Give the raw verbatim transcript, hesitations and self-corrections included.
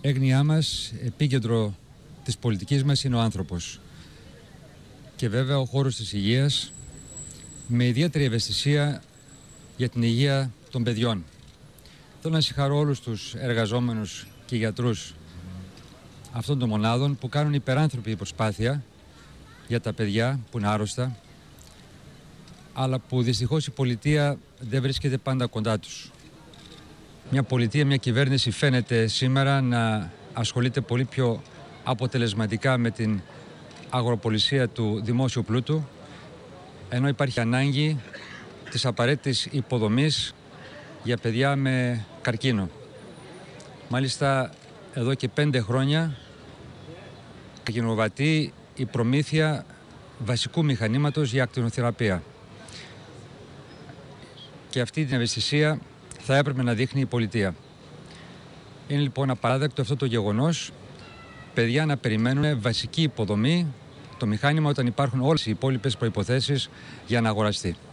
έγνοιά μας, επίκεντρο της πολιτικής μας είναι ο άνθρωπος. Και βέβαια ο χώρος της υγείας, με ιδιαίτερη ευαισθησία για την υγεία των παιδιών. Θέλω να συγχαρώ όλους τους εργαζόμενους και γιατρούς αυτών των μονάδων που κάνουν υπεράνθρωπη προσπάθεια για τα παιδιά που είναι άρρωστα, αλλά που δυστυχώς η πολιτεία δεν βρίσκεται πάντα κοντά τους. Μια πολιτεία, μια κυβέρνηση φαίνεται σήμερα να ασχολείται πολύ πιο αποτελεσματικά με την αγροπολισία του δημόσιου πλούτου, ενώ υπάρχει ανάγκη της απαραίτητης υποδομής για παιδιά με καρκίνο. Μάλιστα, εδώ και πέντε χρόνια καρκινοβατεί η προμήθεια βασικού μηχανήματος για ακτινοθεραπεία. Και αυτή την ευαισθησία θα έπρεπε να δείχνει η πολιτεία. Είναι λοιπόν απαράδεκτο αυτό το γεγονός, παιδιά να περιμένουν βασική υποδομή, το μηχάνημα, όταν υπάρχουν όλες οι υπόλοιπες προϋποθέσεις για να αγοραστεί.